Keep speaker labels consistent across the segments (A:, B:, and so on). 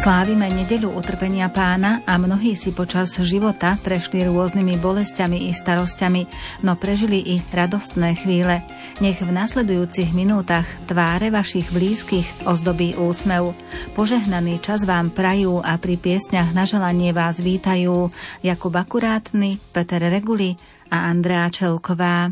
A: Slávime nedeľu utrpenia Pána a mnohí si počas života prešli rôznymi bolesťami i starosťami, no prežili i radostné chvíle. Nech v nasledujúcich minútach tváre vašich blízkych ozdobí úsmev. Požehnaný čas vám prajú a pri piesňach na želanie vás vítajú Jakub Akurátny, Peter Reguli a Andrea Čelková.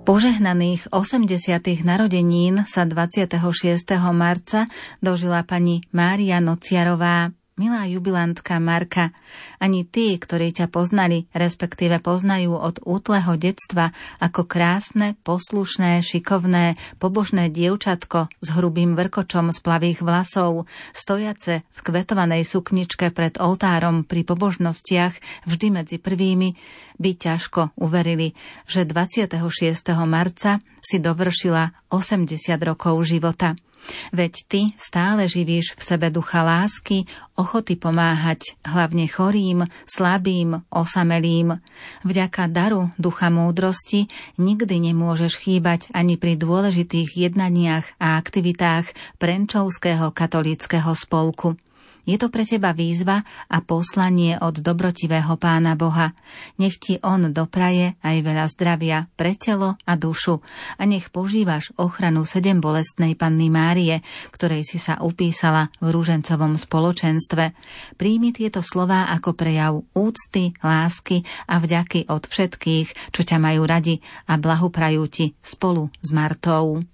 A: Požehnaných 80. narodenín sa 26. marca dožila pani Mária Nociarová. Milá jubilantka Marka, ani tí, ktorí ťa poznali, respektíve poznajú od útleho detstva ako krásne, poslušné, šikovné, pobožné dievčatko s hrubým vrkočom z plavých vlasov, stojace v kvetovanej sukničke pred oltárom pri pobožnostiach vždy medzi prvými, by ťažko uverili, že 26. marca si dovršila 80 rokov života. Veď ty stále živíš v sebe ducha lásky, ochoty pomáhať, hlavne chorým, slabým, osamelým. Vďaka daru ducha múdrosti nikdy nemôžeš chýbať ani pri dôležitých jednaniach a aktivitách Prenčovského katolíckeho spolku. Je to pre teba výzva a poslanie od dobrotivého Pána Boha. Nech ti on dopraje aj veľa zdravia pre telo a dušu a nech požívaš ochranu 7 bolestnej Panny Márie, ktorej si sa upísala v ružencovom spoločenstve. Príjmi tieto slová ako prejav úcty, lásky a vďaky od všetkých, čo ťa majú radi a blahoprajú ti spolu s Martou.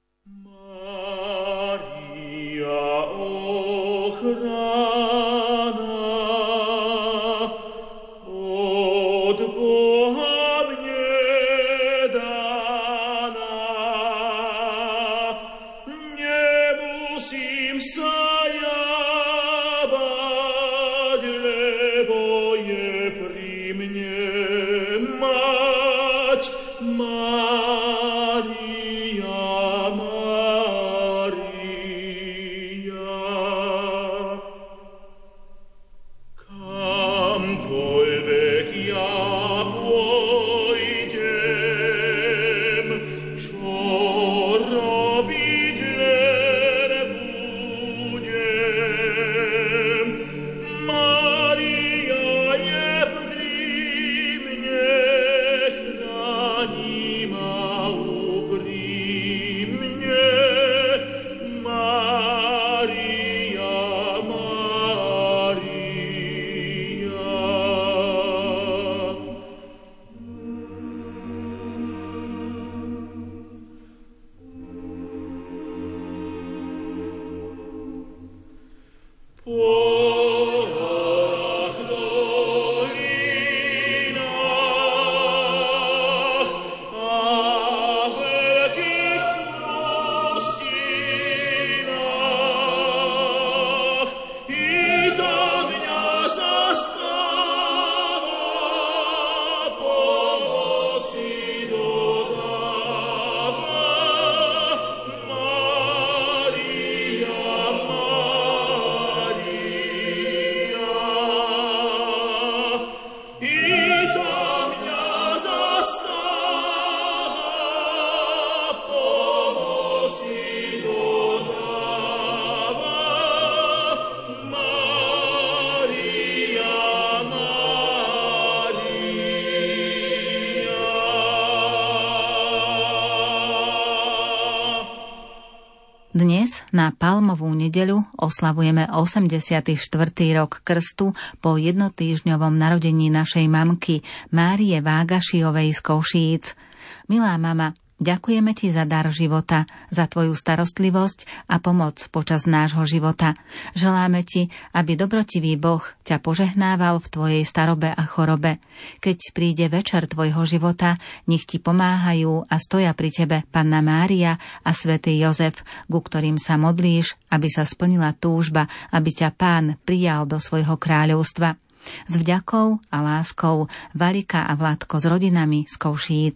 A: Dnes na Palmovú nedeľu oslavujeme 84. rok krstu po jednotýždňovom narodení našej mamky Márie Vágašiovej z Košíc. Milá mama, ďakujeme ti za dar života, za tvoju starostlivosť a pomoc počas nášho života. Želáme ti, aby dobrotivý Boh ťa požehnával v tvojej starobe a chorobe. Keď príde večer tvojho života, nech ti pomáhajú a stoja pri tebe Panna Mária a svätý Jozef, ku ktorým sa modlíš, aby sa splnila túžba, aby ťa Pán prijal do svojho kráľovstva. S vďakou a láskou Valika a Vladko s rodinami z Košíc.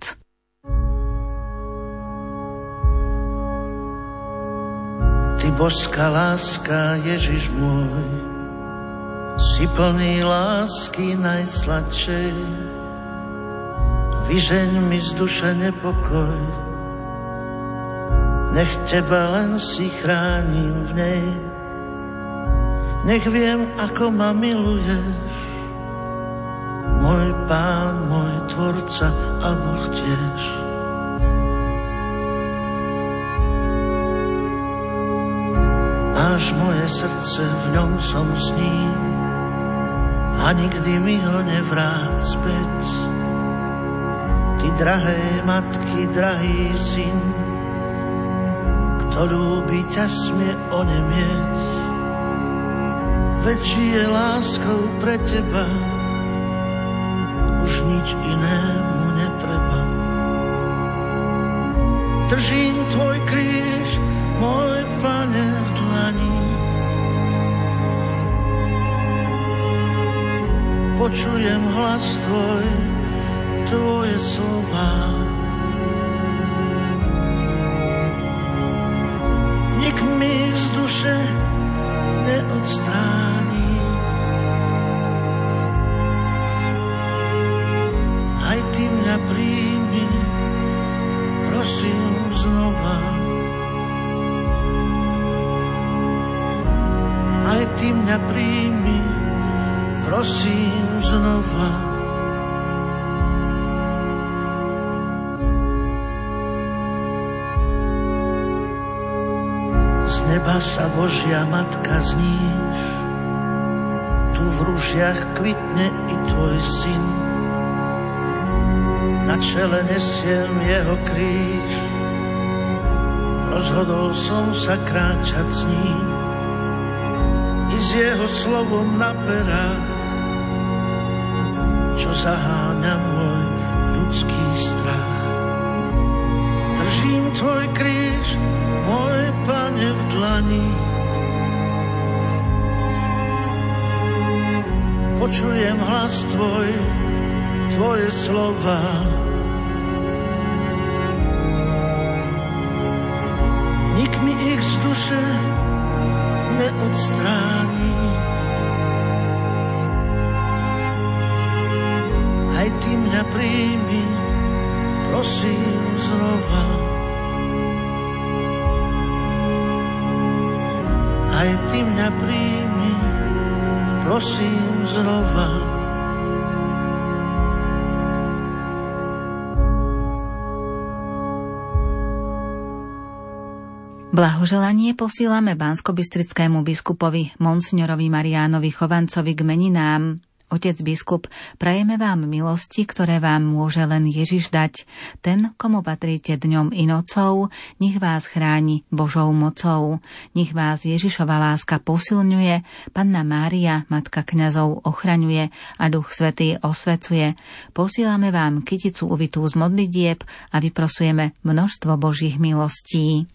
B: Ty božská láska, Ježiš môj, si plný lásky najsladšej. Vyžeň mi z duše nepokoj, nech teba len si chránim v nej. Nech viem, ako ma miluješ, môj Pán, môj Tvorca a Boh tiež. Máš moje srdce, v ňom som s ním a nikdy mi ho nevráť späť. Ty drahé matky, drahý syn, kto ľúbi ťa smie onemieť, veď žije láskou pre teba, už nič inému netreba. Držím tvoj kríž, môj Pane, v dlani. Počujem hlas tvoj, tvoje slová. Nik mi z duše neodstráni. Aj ty mňa príjmi, prosím znova. Aj ty mňa príjmi, prosím znova. Z neba sa Božia Matka zníš, tu v ružiach kvitne i tvoj syn. Na čele nesiem jeho kríž, rozhodol som sa kráčať s ním i s jeho slovom na perách, čo zaháňa môj ľudský strach. Držím tvoj kríž, môj Pane, v dlani. Počujem hlas tvoj, tvoje slova. Nik mi ich z duše neodstráni. Aj ty mňa príjmi, prosím znova. Aj ty mňa príjmi, prosím znova.
A: Blahoželanie posílame banskobystrickému biskupovi monsignorovi Mariánovi Chovancovi k meninám. Otec biskup, prajeme vám milosti, ktoré vám môže len Ježiš dať. Ten, komu patríte dňom i nocou, nech vás chráni Božou mocou. Nech vás Ježišova láska posilňuje, Panna Mária, Matka kňazov, ochraňuje a Duch Svätý osvecuje. Posílame vám kyticu uvitú z modlitieb a vyprosujeme množstvo Božích milostí.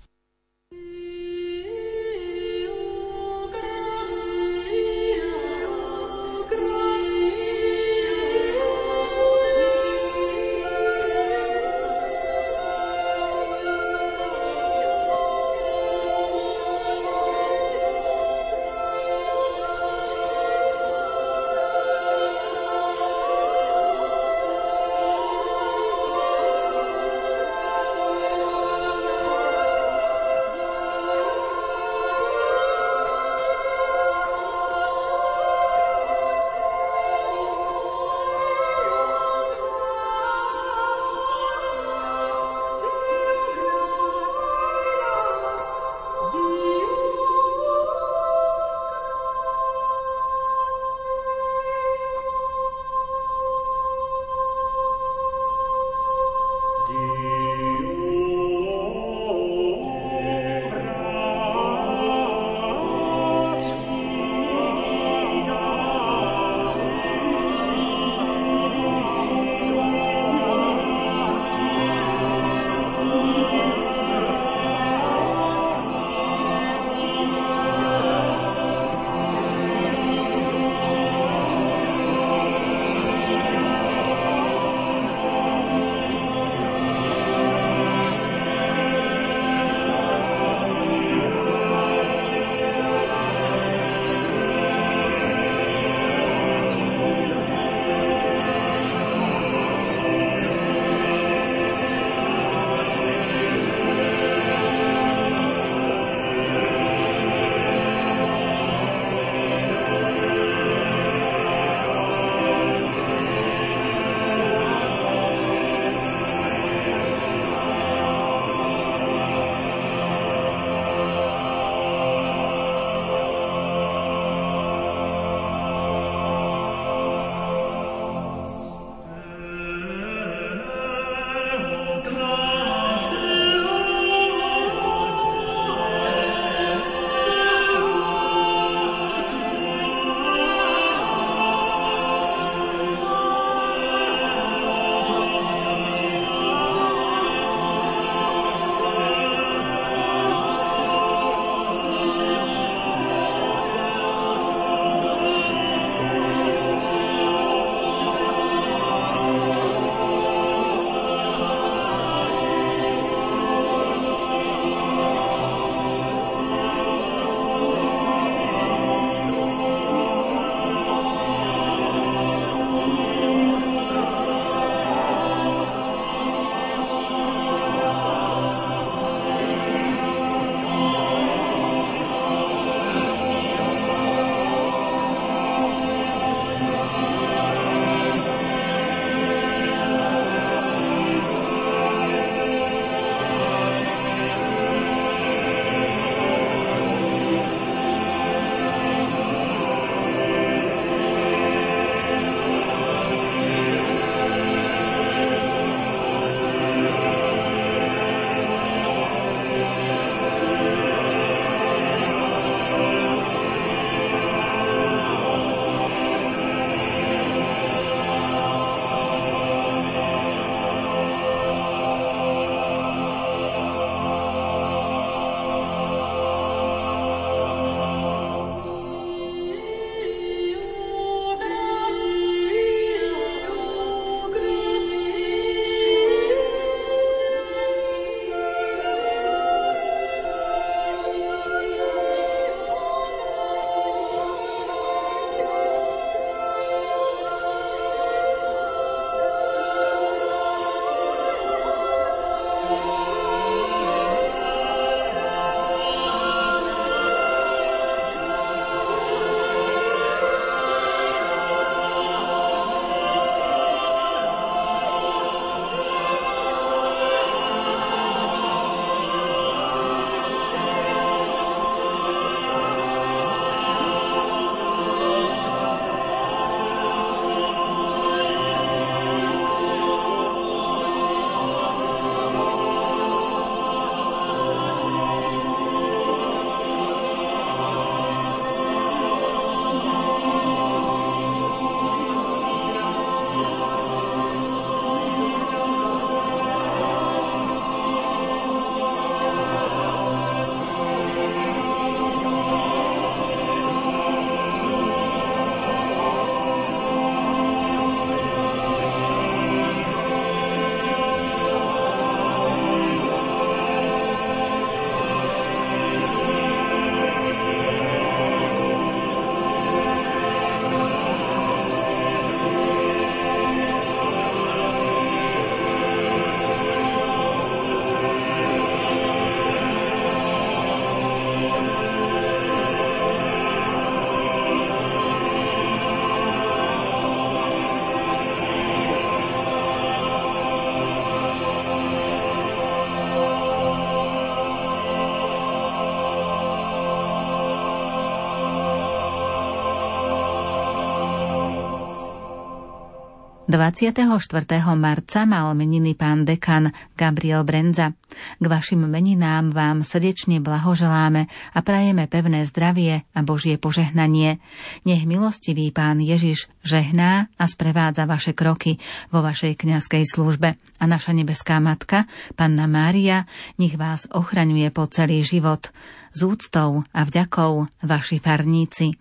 A: 24. marca mal meniny pán dekan Gabriel Brendza. K vašim meninám vám srdečne blahoželáme a prajeme pevné zdravie a Božie požehnanie. Nech milostivý pán Ježiš žehná a sprevádza vaše kroky vo vašej kňazskej službe. A naša nebeská matka, Panna Mária, nech vás ochraňuje po celý život. S úctou a vďakou vaši farníci.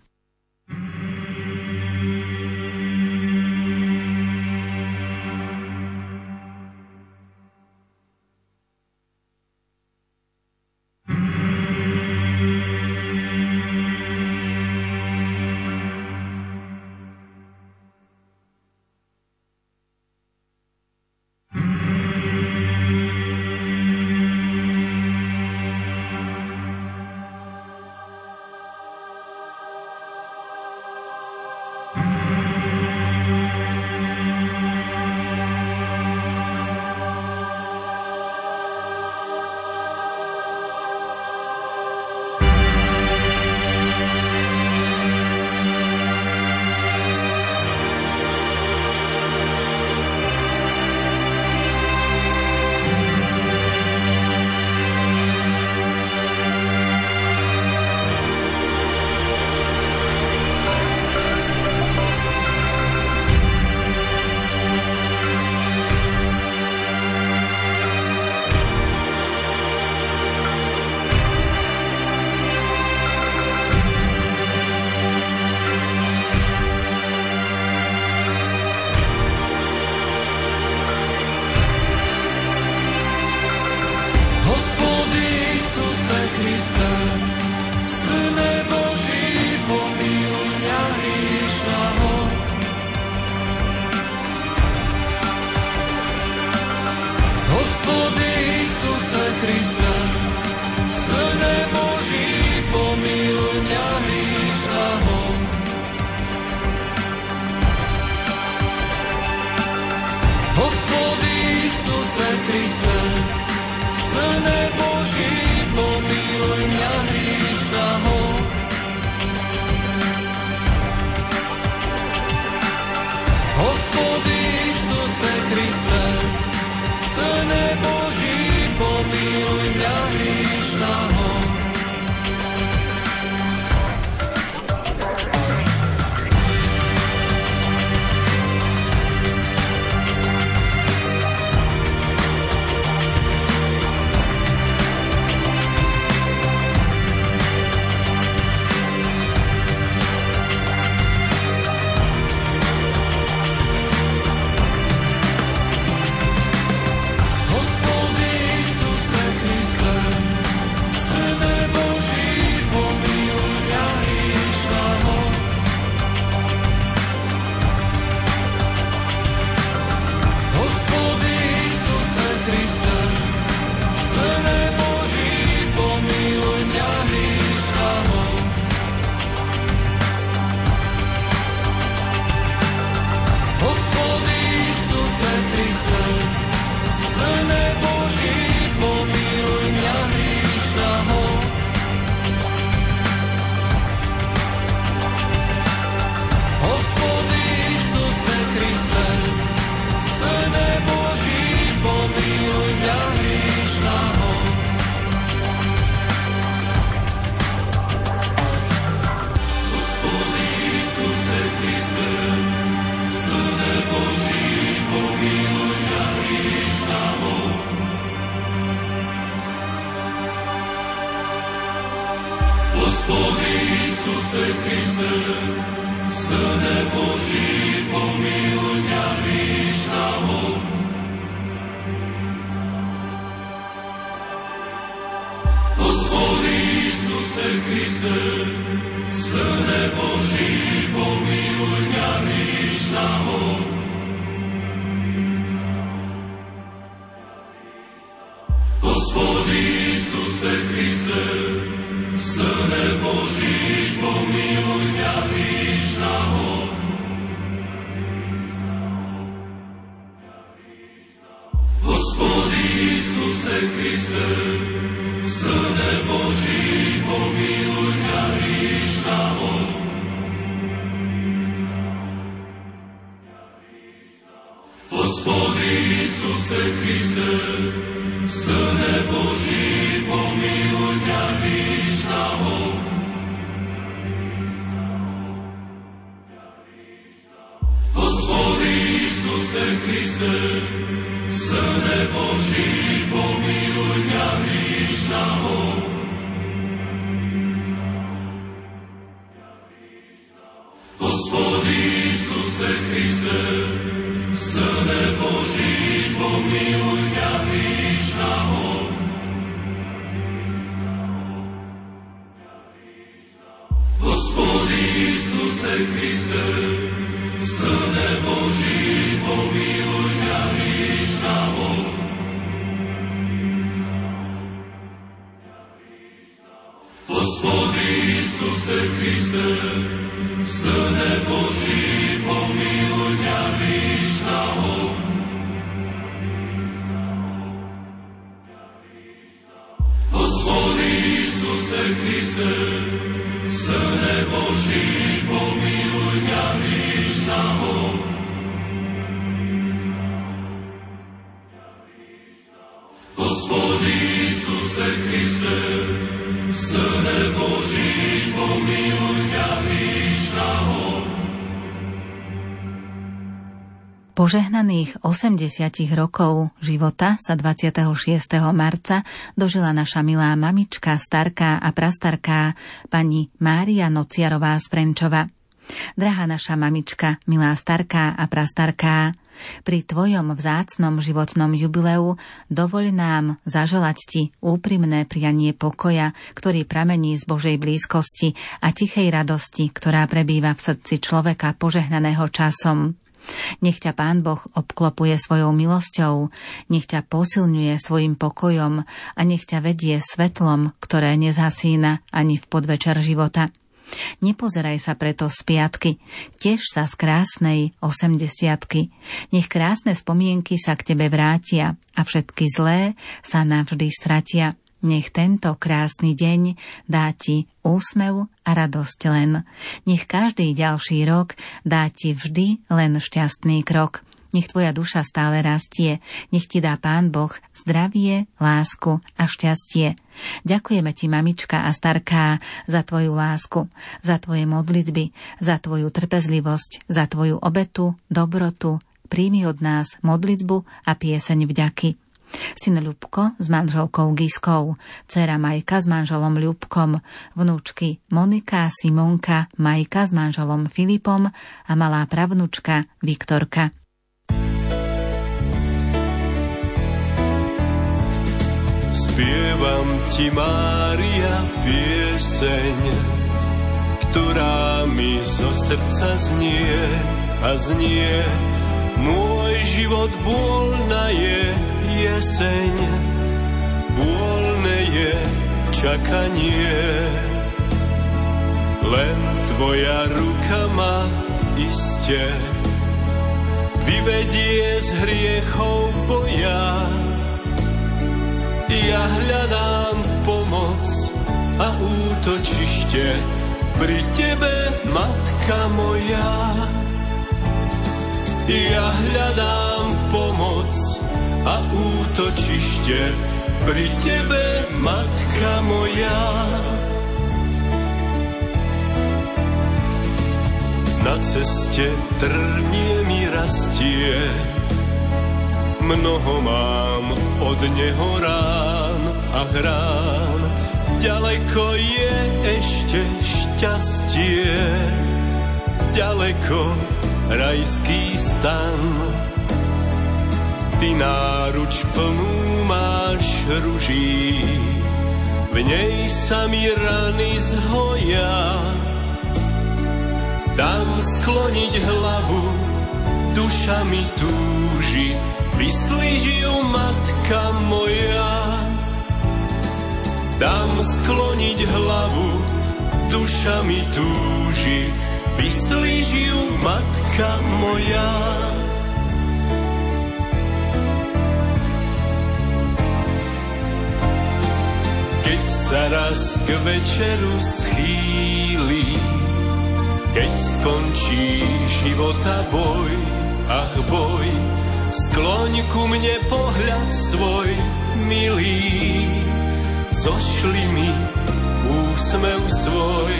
C: Hospody Isuse Kriste, Syne Boží, pomiluj mňa hříšného. Hospody Isuse Kriste, Syne Boží, pomiluj mňa hříšného. Hospody Isuse Kriste, Syne Boží, pomiluj mňa hříšného. Hospody Isuse Kriste, Syne Boží, pomiluj mňa hříšného. Hospody Isuse Kriste, Syne Boží, pomiluj mňa hříšného. Hospody Isuse Kriste, Syne Boží, pomiluj mňa hříšného. Hospody Isuse Kriste, Syne Boží, pomiluj mňa hříšného.
A: Požehnaných 80 rokov života sa 26. marca dožila naša milá mamička, starká a prastarká pani Mária Nociarová z Prenčova. Drahá naša mamička, milá starká a prastarká, pri tvojom vzácnom životnom jubileu dovoľ nám zaželať ti úprimné prianie pokoja, ktorý pramení z Božej blízkosti a tichej radosti, ktorá prebýva v srdci človeka požehnaného časom. Nech ťa Pán Boh obklopuje svojou milosťou, nech ťa posilňuje svojim pokojom a nech ťa vedie svetlom, ktoré nezhasína ani v podvečer života. Nepozeraj sa preto z piatky, tiež sa z krásnej 80-ky. Nech krásne spomienky sa k tebe vrátia a všetky zlé sa navždy stratia. Nech tento krásny deň dá ti úsmev a radosť len. Nech každý ďalší rok dá ti vždy len šťastný krok. Nech tvoja duša stále rastie, nech ti dá Pán Boh zdravie, lásku a šťastie. Ďakujeme ti, mamička a starká, za tvoju lásku, za tvoje modlitby, za tvoju trpezlivosť, za tvoju obetu, dobrotu. Príjmi od nás modlitbu a pieseň vďaky. Syn Ľubko s manželkou Giskou, dcéra Majka s manželom Ľubkom, vnúčky Monika, Simonka, Majka s manželom Filipom a malá pravnúčka Viktorka.
C: Spievam ti, Mária, pieseň, ktorá mi zo srdca znie a znie. Môj život bôľna je jeseň, bôľne je čakanie. Len tvoja ruka ma iste vyvedie z hriechov boja. Ja hľadám pomoc a útočište pri tebe, matka moja. Ja hľadám pomoc a útočište pri tebe, matka moja. Na ceste trnie mi rastie, mnoho mám od neho rán a hrán. Ďaleko je ešte šťastie, ďaleko rajský stan. Ty náruč plnú máš ruží, v nej sa mi rany zhoja. Dám skloniť hlavu, duša mi túži, vyslíž ju, matka moja. Dám skloniť hlavu, duša mi túži, vyslíž ju, matka moja. Keď sa raz k večeru schýli, keď skončí života boj, ach boj, skloň ku mne pohľad svoj milý, zošli mi úsmev svoj.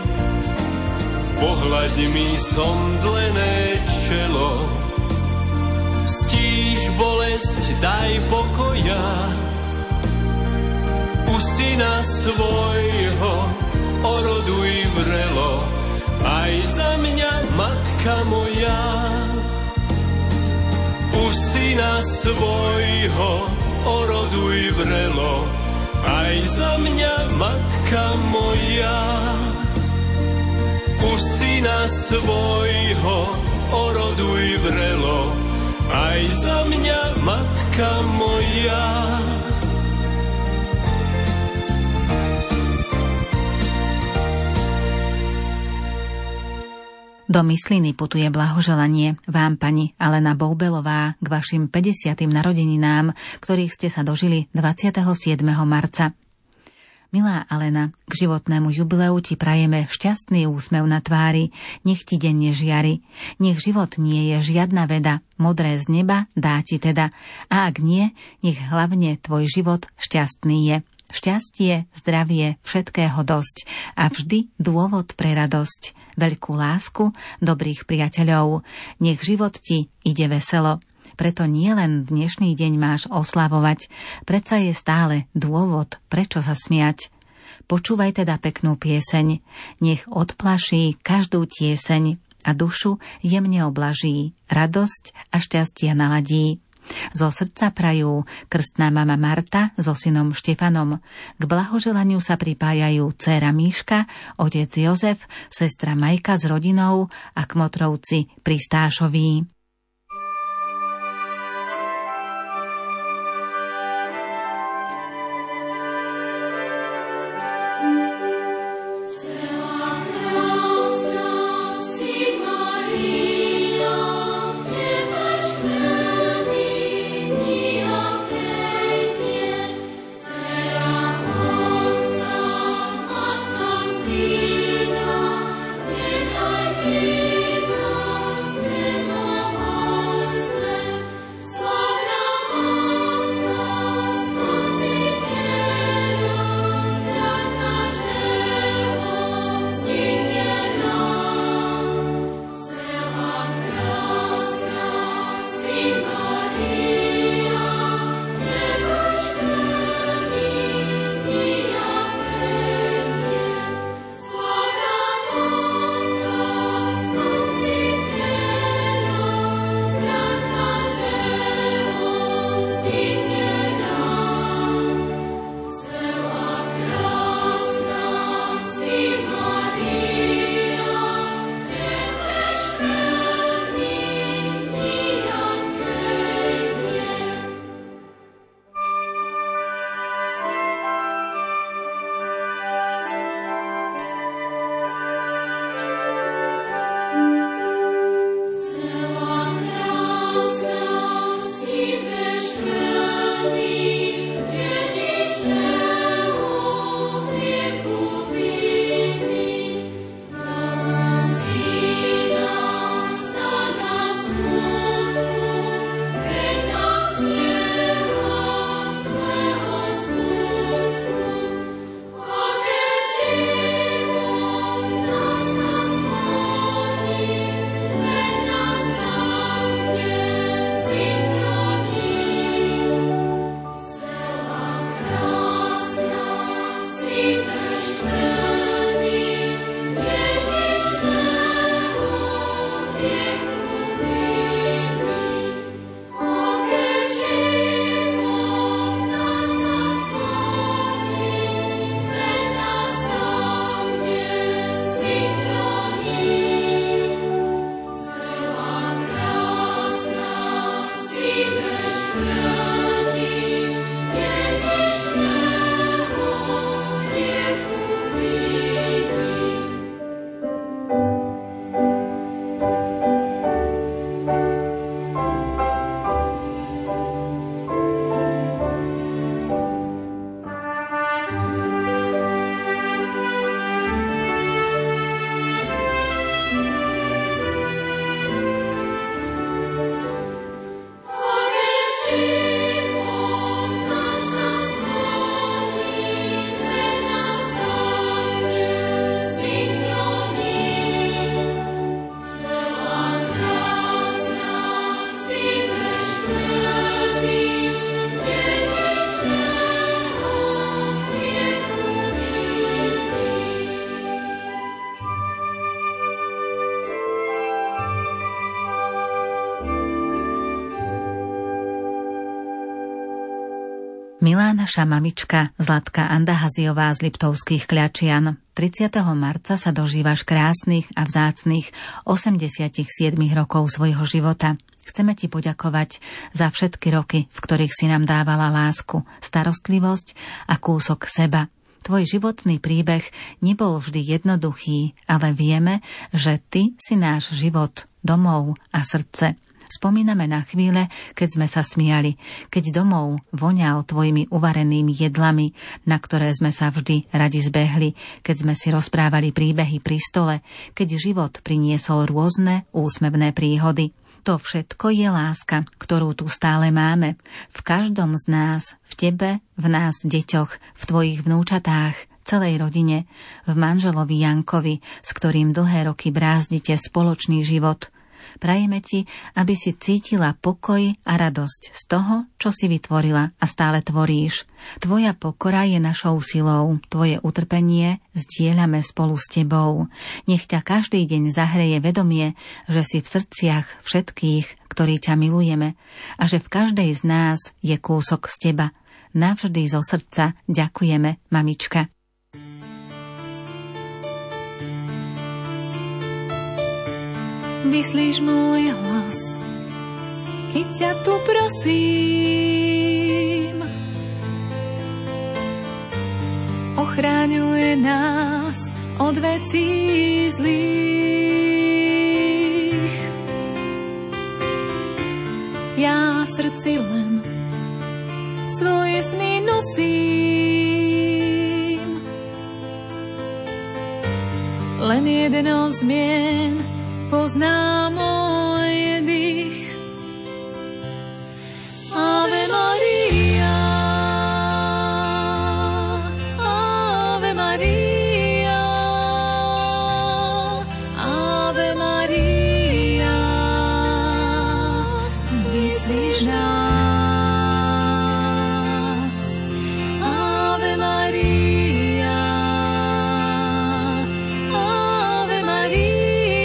C: Pohľaď mi somdlené čelo, stíš bolesť, daj pokoja. U syna svojho oroduj vrelo, aj za mňa, matka moja. U syna svojho oroduj vrelo, aj za mňa, matka moja. U syna svojho oroduj vrelo, aj za mňa, matka moja.
A: Do Mysliny putuje blahoželanie vám, pani Alena Boubelová, k vašim 50. narodeninám, ktorých ste sa dožili 27. marca. Milá Alena, k životnému jubileu ti prajeme šťastný úsmev na tvári, nech ti denne žiari. Nech život nie je žiadna veda, modré z neba dá ti teda. A ak nie, nech hlavne tvoj život šťastný je. Šťastie, zdravie, všetkého dosť a vždy dôvod pre radosť, veľkú lásku, dobrých priateľov. Nech život ti ide veselo. Preto nie len dnešný deň máš oslavovať, predsa je stále dôvod, prečo sa smiať. Počúvaj teda peknú pieseň, nech odplaší každú tieseň a dušu jemne oblaží, radosť a šťastie naladí. Zo srdca prajú krstná mama Marta so synom Štefanom. K blahoželaniu sa pripájajú dcéra Míška, otec Jozef, sestra Majka s rodinou a kmotrovci Pristášoví.
D: Syna,
A: Milánaša mamička Zlatka Andahaziová z Liptovských Kľačian. 30. marca sa dožívaš krásnych a vzácnych 87 rokov svojho života. Chceme ti poďakovať za všetky roky, v ktorých si nám dávala lásku, starostlivosť a kúsok seba. Tvoj životný príbeh nebol vždy jednoduchý, ale vieme, že ty si náš život, domov a srdce. Spomíname na chvíle, keď sme sa smiali, keď domov voňal tvojimi uvarenými jedlami, na ktoré sme sa vždy radi zbehli, keď sme si rozprávali príbehy pri stole, keď život priniesol rôzne úsmevné príhody. To všetko je láska, ktorú tu stále máme. V každom z nás, v tebe, v nás deťoch, v tvojich vnúčatách, celej rodine, v manželovi Jankovi, s ktorým dlhé roky brázdite spoločný život. Prajeme ti, aby si cítila pokoj a radosť z toho, čo si vytvorila a stále tvoríš. Tvoja pokora je našou silou, tvoje utrpenie zdieľame spolu s tebou. Nech ťa každý deň zahreje vedomie, že si v srdciach všetkých, ktorí ťa milujeme, a že v každej z nás je kúsok z teba. Navždy zo srdca ďakujeme, mamička.
D: Vyslíš môj hlas, keď ťa tu prosím. Ochraňuje nás od vecí zlých. Ja v srdci len svoje sny nosím. Len jedno zmien pozná môj dých. Ave Maria, Ave Maria, Ave Maria, vyslíš nás. Ave Maria, Ave Maria,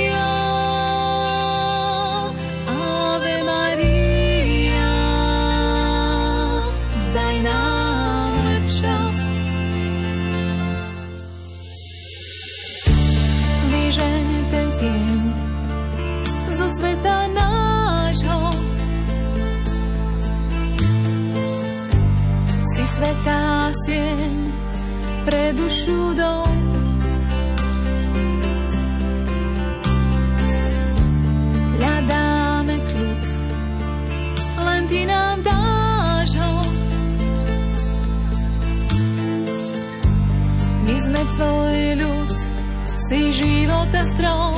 D: zo sveta nášho. Si svätá sieň pre dušu dom. Hľadáme kľud, len ty nám dáš ho. My sme tvoj ľud, si života strom.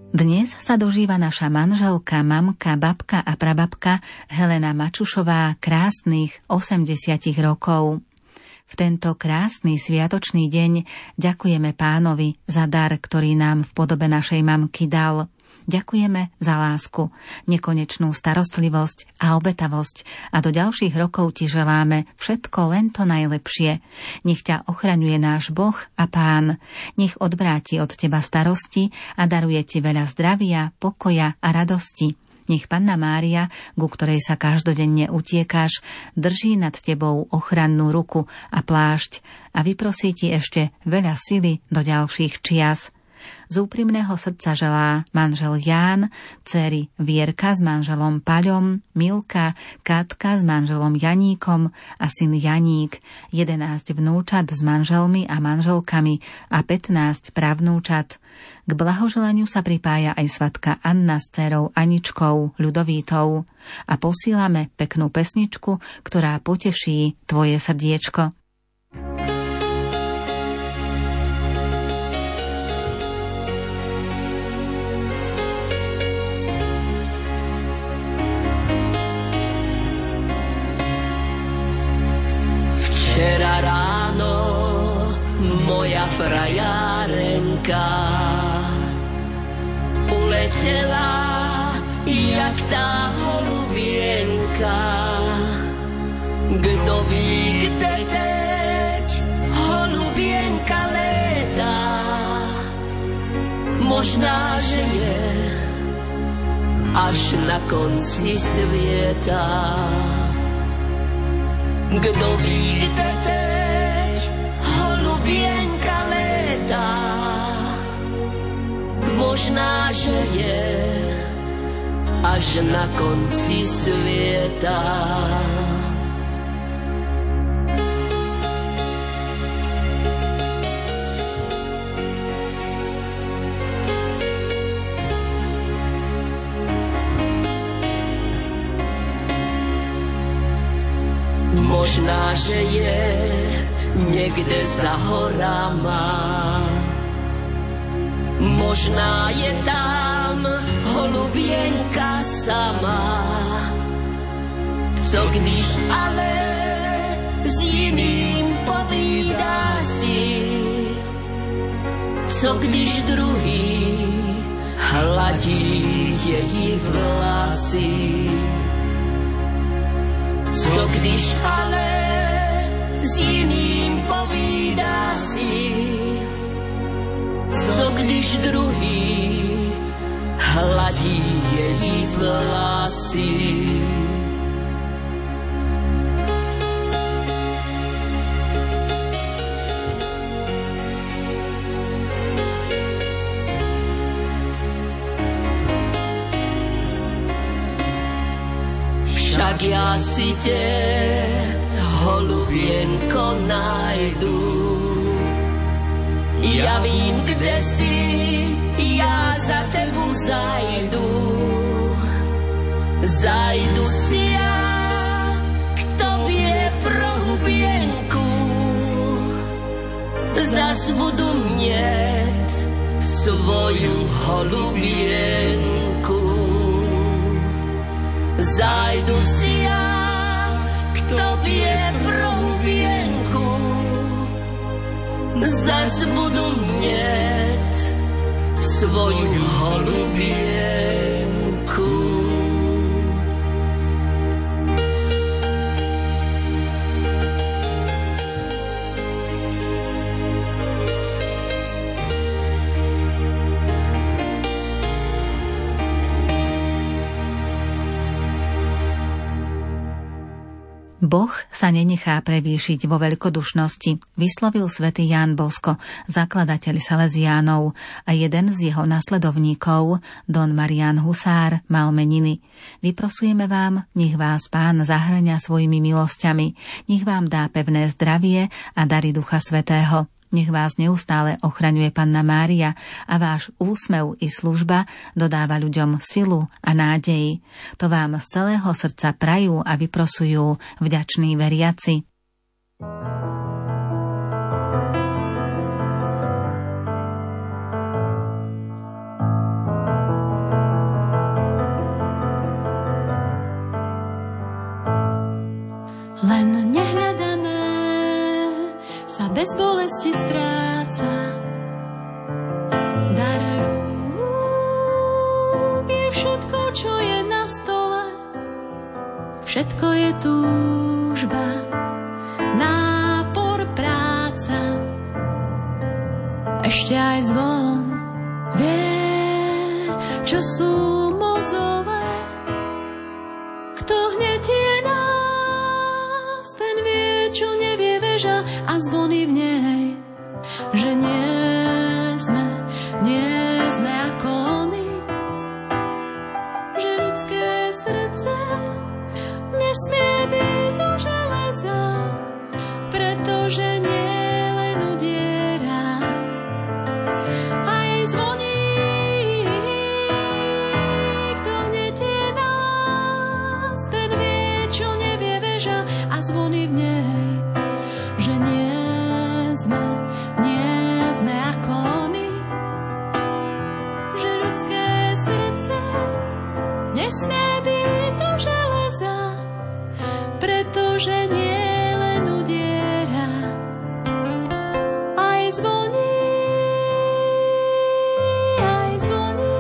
A: Dnes sa dožíva naša manželka, mamka, babka a prababka Helena Mačušová krásnych 80 rokov. V tento krásny sviatočný deň ďakujeme Pánovi za dar, ktorý nám v podobe našej mamky dal. Ďakujeme za lásku, nekonečnú starostlivosť a obetavosť a do ďalších rokov ti želáme všetko len to najlepšie. Nech ťa ochraňuje náš Boh a Pán. Nech odvráti od teba starosti a daruje ti veľa zdravia, pokoja a radosti. Nech Panna Mária, ku ktorej sa každodenne utiekáš, drží nad tebou ochrannú ruku a plášť a vyprosí ti ešte veľa sily do ďalších čias. Z úprimného srdca želá manžel Ján, dcéry Vierka s manželom Paľom, Milka, Katka s manželom Janíkom a syn Janík, 11 vnúčat s manželmi a manželkami a 15 pravnúčat. K blahoželaniu sa pripája aj svatka Anna s dcérou Aničkou, Ľudovítou. A posílame peknú pesničku, ktorá poteší tvoje srdiečko.
E: Včera ráno moja frajárenka uletela jak tá holubienka. Kto ví, kde teď holubienka létá, možná, že je až na konci svieta. Kto ví, kde teď holubienka létá, možná, že je až na konci svieta. Možná, že je niekde za horama, možná je tam holubienka sama. Co když ale s jiným povídá si, co když druhý hladí její vlasy. Co když ale s jiným povídá si, co když druhý hladí její vlasy. Však já si tě, holubienko, najdu. Ja vím, kde si, ja za tebu zajdu. Zajdu si ja k tobě pro hubienku. Zas budu mít svoju holubienku. Zajdu si ja k tobě pro hubienku. Zas budu mít svoju holubienku.
A: Boh sa nenechá prevýšiť vo veľkodušnosti, vyslovil svätý Ján Bosko, zakladateľ Salesiánov, a jeden z jeho nasledovníkov, Don Marián Husár, mal meniny. Vyprosujeme vám, nech vás Pán zahŕňa svojimi milosťami, nech vám dá pevné zdravie a dary Ducha Svätého. Nech vás neustále ochraňuje Panna Mária a váš úsmev i služba dodáva ľuďom silu a nádej. To vám z celého srdca prajú a vyprosujú vďační veriaci.
D: bez bolesti stráca. Dar rúk je všetko, čo je na stole, všetko je túžba, nápor, práca. Ešte aj zvon vie, čo sú mozole. Kto hnetie nás, ten vie, čo nevie veža a zvony v nej, že nie sme ako oni, že ľudské srdce nesmie byť do železa, pretože nie len udiera, aj zvoní. Kto hnetie nás, ten vie, čo nevie veža a zvony v nej, že nie sme ako oni, že ľudské srdce nesmie byť zo železa, pretože nie len udiera, aj zvoní, aj zvoní.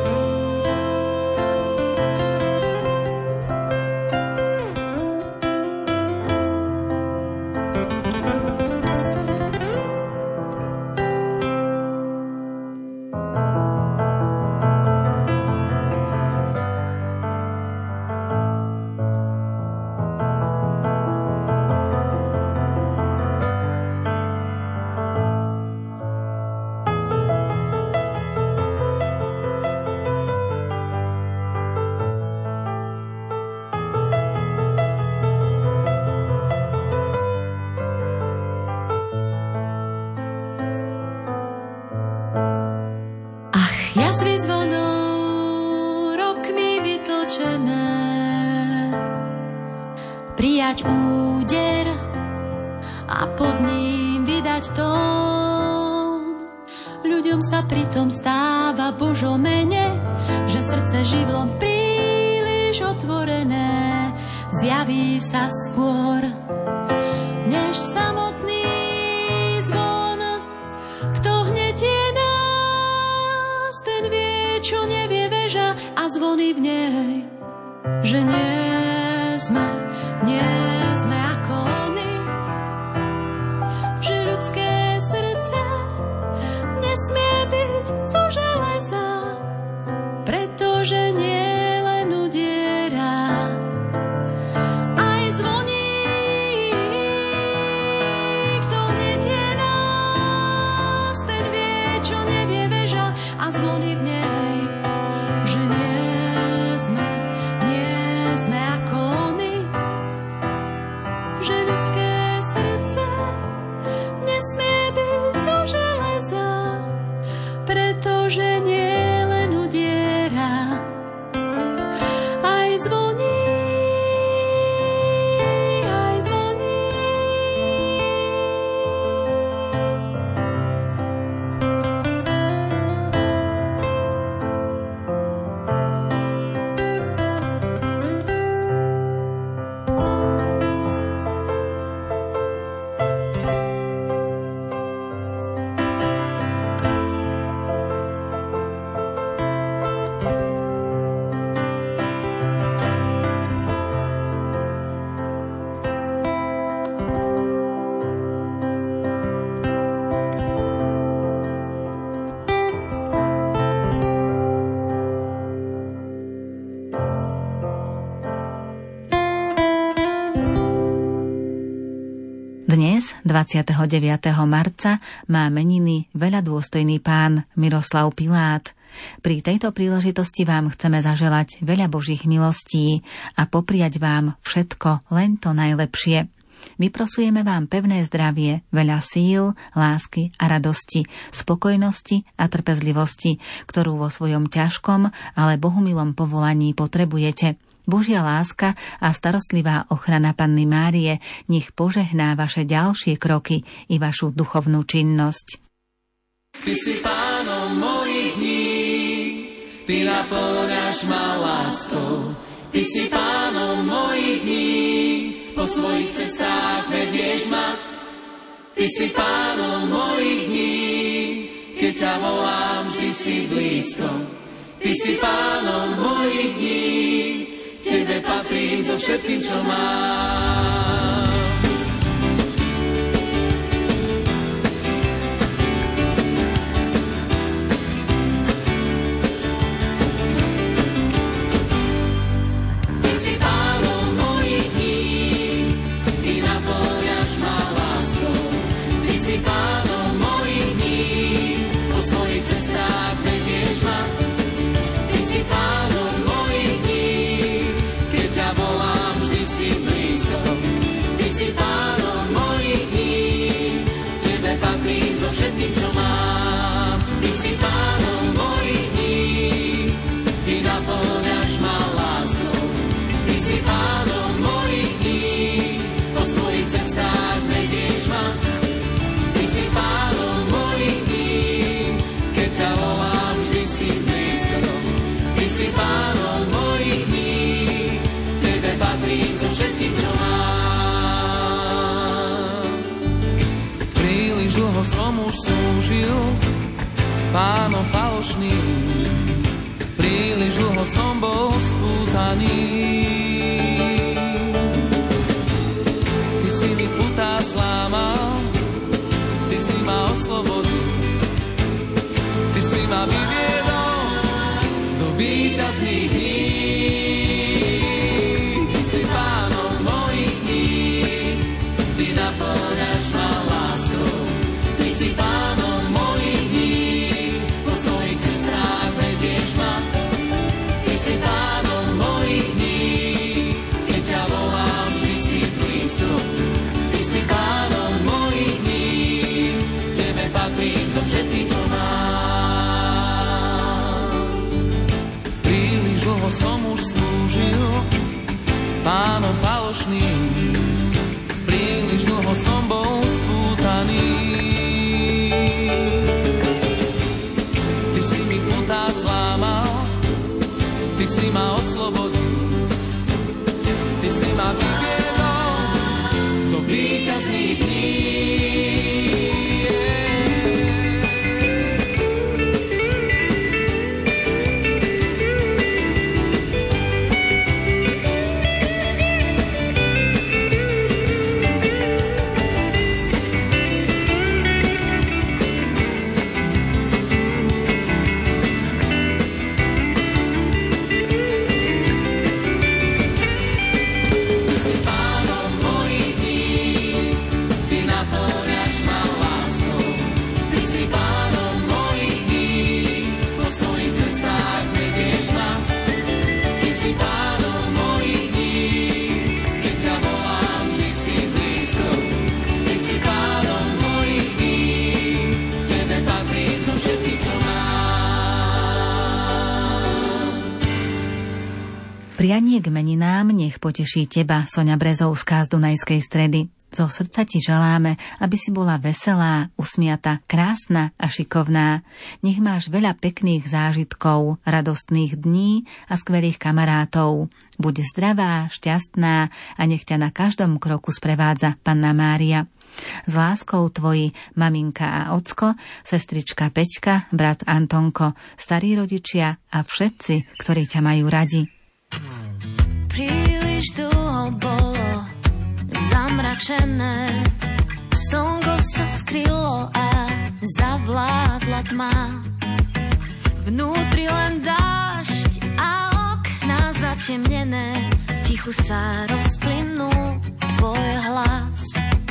D: Jazvy zvonov rokmi vytlčené, prijať úder a pod ním vydať tón. Ľuďom sa pritom stáva Božo mene, že srdce živlom príliš otvorené zjaví sa skôr, než samotný zvon. Kto hnetie nás, ten vie, čo nevie veža a zvony v nej, že nie sme ako oni, že ľudské srdce nesmie byť zo železa, pretože nie len udiera, aj zvoní. Kto hnetie nás, ten vie, čo nevie veža a zvony v nej, že nie sme ako oni, že ľudské srdce nesmie byť zo železa, pretože nie len udiera, aj zvoní, aj zvoní.
A: Dnes, 29. marca, má meniny veľadôstojný pán Miroslav Pilát. Pri tejto príležitosti vám chceme zaželať veľa Božích milostí a popriať vám všetko len to najlepšie. Vyprosujeme vám pevné zdravie, veľa síl, lásky a radosti, spokojnosti a trpezlivosti, ktorú vo svojom ťažkom, ale bohumilom povolaní potrebujete. Božia láska a starostlivá ochrana Panny Márie nech požehná vaše ďalšie kroky i vašu duchovnú činnosť.
C: Ty si pánom mojich dní, ty napĺňaš ma láskou. Ty si pánom mojich dní, po svojich cestách vedieš ma. Ty si pánom mojich dní, keď ťa volám, vždy si blízko. Ty si pánom mojich dní, tebe patrím so všetkým, čo mám. Všetkým, čo mám, ty si pánom mojich dní, ty napĺňaš ma láskou. Ty si pánom mojich dní, po svojich cestách vedieš ma. Ty si pánom mojich dní, keď ťa volám, vždy si blízko. Ty si pánom mojich dní, tebe patrím so všetkým, čo mám.
F: Dlho som už slúžil pánom falošným, príliš dlho som bol spútaný. Ty si mi putá slámal, ty si ma oslobodil, ty si ma vyviedol do víťazných dní. Ty si pánom mojich dní, ty napĺňaš ma láskou. Ty si pánom mojich dní, po svojich cestách vedieš ma. Ty si pánom mojich dní, keď ťa volám, vždy si blízko. Ty si pánom mojich dní, tebe patrím so všetkým, čo mám. Príliš dlho som už slúžil pánom falošným, príliš dlho som bol spútaný. Ty si ma oslobodil, ty si ma vyviedol do víťazných dní.
A: Prianie k meninám nech poteší teba, Soňa Brezovská z Dunajskej Stredy. Zo srdca ti želáme, aby si bola veselá, usmiata, krásna a šikovná. Nech máš veľa pekných zážitkov, radostných dní a skvelých kamarátov. Buď zdravá, šťastná a nech ťa na každom kroku sprevádza Panna Mária. S láskou tvoji maminka a ocko, sestrička Peťka, brat Antonko, starí rodičia a všetci, ktorí ťa majú radi.
D: Príliš dlho bolo zamračené, slnko sa skrylo a zavládla tma. Vnútri len dážď a okná zatemnené, tichu sa rozplynul tvoj hlas.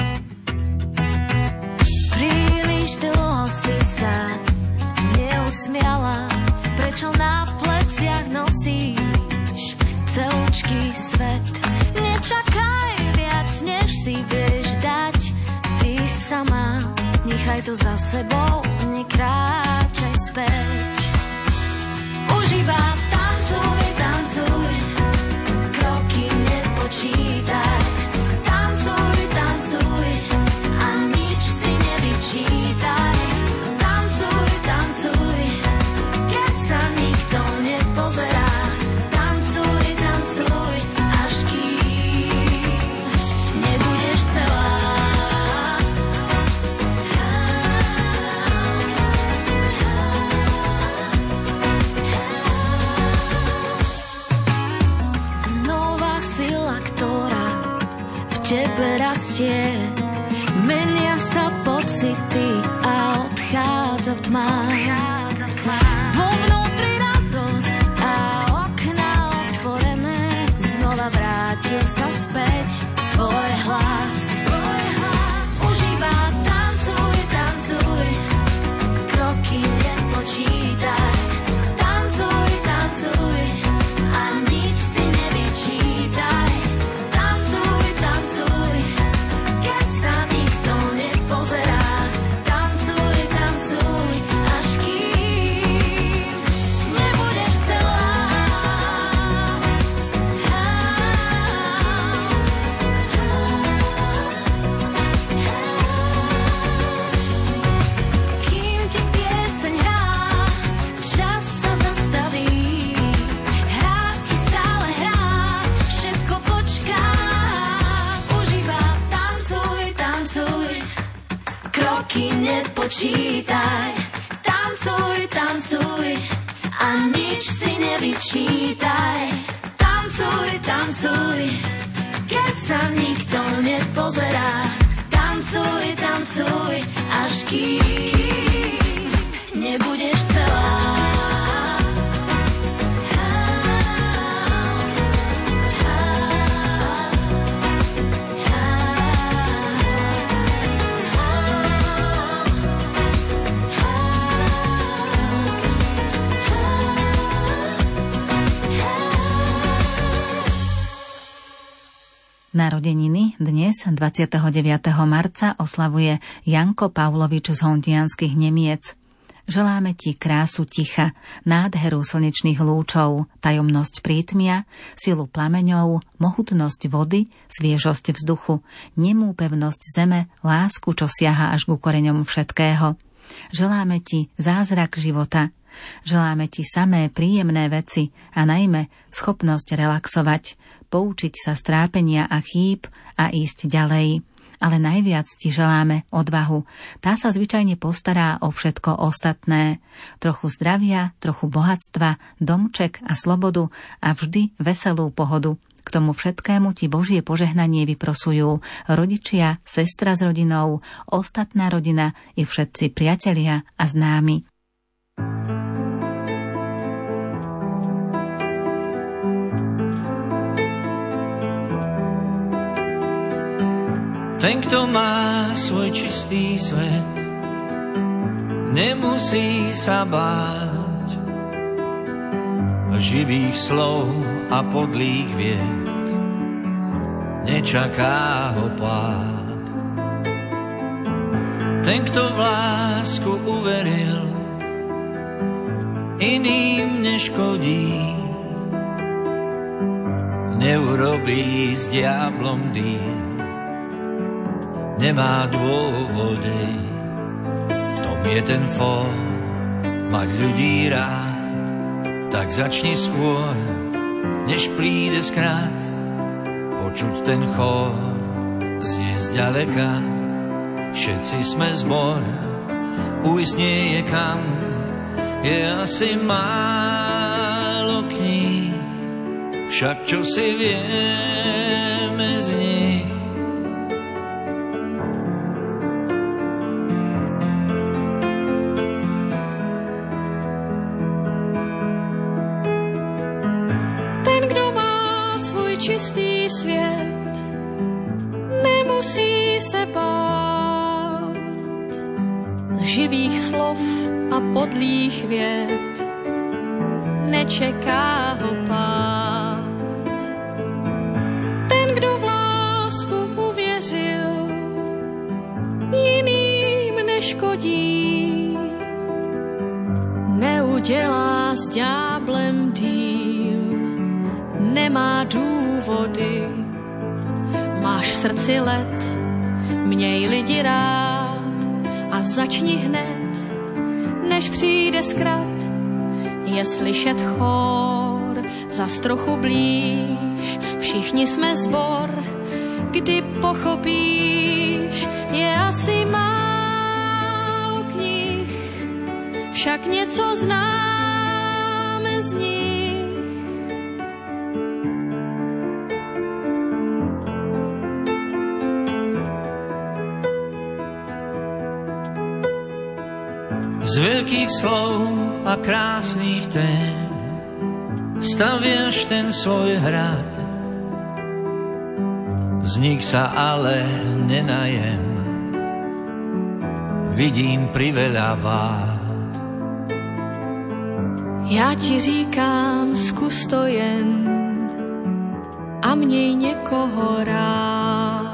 D: Príliš dlho si sa neusmiala, prečo na pleciach nosíš celúčký svet. Nečakaj viac, než si vieš dať. Ty sama, nechaj to za sebou, nekráčaj späť. Už iba tancuj, tancuj, kroky nepočítaj. Tancuj, tancuj a nič si nevyčítaj. Tancuj, tancuj, tma. Vo vnútri radosť a okná otvorené, znova vrátil sa späť tvoj hlas. Užíva, tancuj, tancuj, kroky nepočítaj. Tancuj, tancuj a nič si nevyčítaj. Tancuj, tancuj, keď sa nikto nepozerá. Tancuj, tancuj, až kým nebudeš celá. Kým ti pieseň hrá, čas sa zastaví. Hrá ti stále hrá, všetko počká. Užíva, tancuj, tancuj, kroky nepočítaj. Tancuj, tancuj a nič si nevyčítaj. Tancuj, tancuj, keď sa nikto nepozerá. Tancuj, tancuj, až kým nebudeš celá.
A: Narodeniny dnes, 29. marca, oslavuje Janko Pavlovič z Hontianskych Nemiec. Želáme ti krásu ticha, nádheru slnečných lúčov, tajomnosť prítmia, silu plameňov, mohutnosť vody, sviežosť vzduchu, nemú pevnosť zeme, lásku, čo siaha až ku koreňom všetkého. Želáme ti zázrak života. Želáme ti samé príjemné veci a najmä schopnosť relaxovať, poučiť sa z trápenia a chýb a ísť ďalej. Ale najviac ti želáme odvahu. Tá sa zvyčajne postará o všetko ostatné. Trochu zdravia, trochu bohatstva, domček a slobodu a vždy veselú pohodu. K tomu všetkému ti Božie požehnanie vyprosujú rodičia, sestra s rodinou, ostatná rodina i všetci priatelia a známi.
B: Ten, kto má svoj čistý svet, nemusí sa báť živých slov a podlých vied. Nečaká ho pád. Ten, kto v lásku uveril, iným neškodí. Neurobí s diablom díl. Nemá dôvody, v tom je ten fór, mať ľudí rád. Tak začni skôr, než príde skrát, počuť ten chór, znie zďaleka. Všetci sme zbor, ujsť nie je kam, je asi málo kníh, však čo si vieme z nich.
D: Čistý svět nemusí se bát živých slov a podlých vět. Nečeká ho pád. Ten, kdo v lásku uvěřil, jiným neškodí. Neudělá s ďáblem díl, nemá důvody. Máš v srdci led, měj lidi rád a začni hned, než přijde zkrat. Je slyšet chór, zas trochu blíž, všichni jsme zbor. Kdy pochopíš, je asi málo knih, však něco známe z nich.
B: Z veľkých slov a krásnych tém staviaš ten svoj hrad. Z nich sa ale nenajem, vidím priveľa vád.
D: Já ti říkám, zkus to jen a měj někoho rád.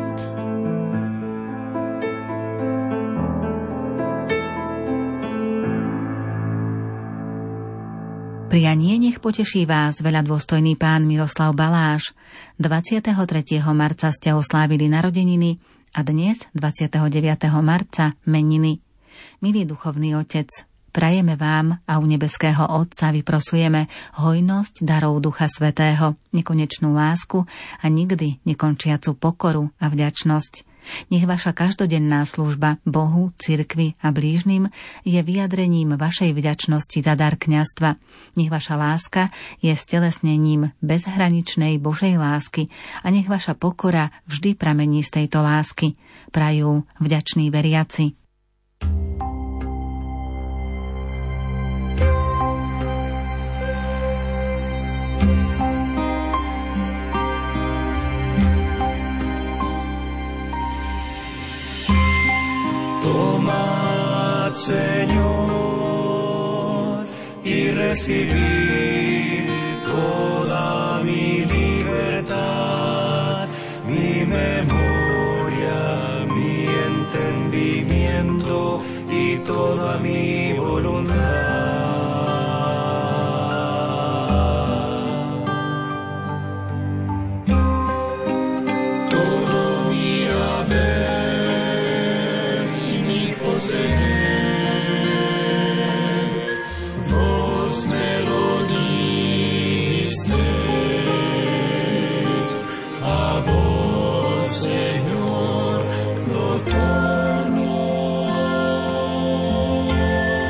A: Prianie nech poteší vás veľa dôstojný pán Miroslav Baláš. 23. marca ste oslávili narodeniny a dnes, 29. marca, meniny. Milý duchovný otec, prajeme vám a u nebeského Otca vyprosujeme hojnosť darov Ducha Svätého, nekonečnú lásku a nikdy nekončiacu pokoru a vďačnosť. Nech vaša každodenná služba Bohu, cirkvi a blížnym je vyjadrením vašej vďačnosti za dar kňazstva. Nech vaša láska je stelesnením bezhraničnej Božej lásky a nech vaša pokora vždy pramení z tejto lásky. Prajú vďační veriaci.
G: Tomad, Señor, y recibid toda mi libertad, mi memoria, mi entendimiento y toda mi voluntad. Todo mi haber y mi poseer, vos me lo dices, a vos, Señor, lo torno.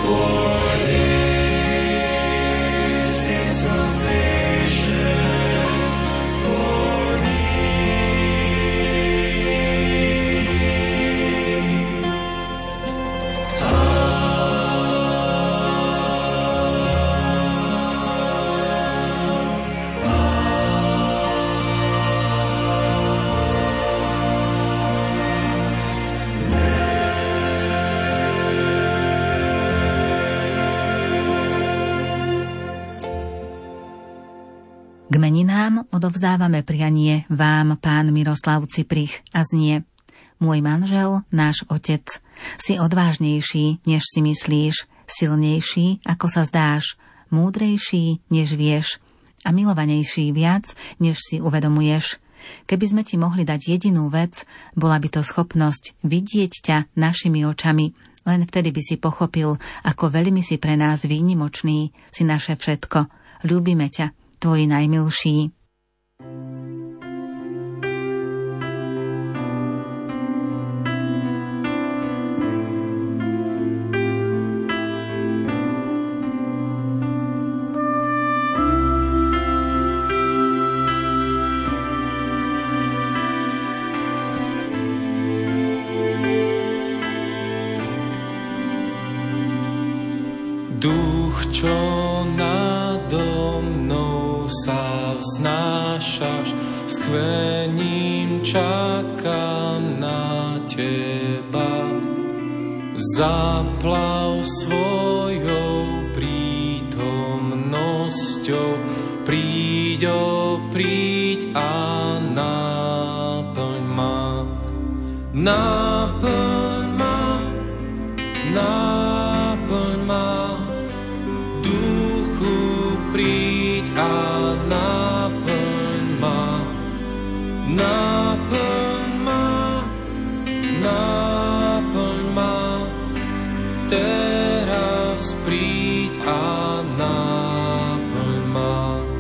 A: K meninám odovzdávame prianie vám, pán Miroslav Ciprich, a znie: Môj manžel, náš otec, si odvážnejší, než si myslíš, silnejší, ako sa zdáš, múdrejší, než vieš a milovanejší viac, než si uvedomuješ. Keby sme ti mohli dať jedinú vec, bola by to schopnosť vidieť ťa našimi očami. Len vtedy by si pochopil, ako veľmi si pre nás výnimočný, si naše všetko. Ľúbime ťa, tvoji najmilší.
H: Duch, čo nado mnou sa vznášaš, s chvením čakám na teba. Zaplav svojou prítomnosťou, príď a náplň ma. Náplň ma, Duchu, príď a náplň ma. Náplň ma, teraz príď a náplň ma.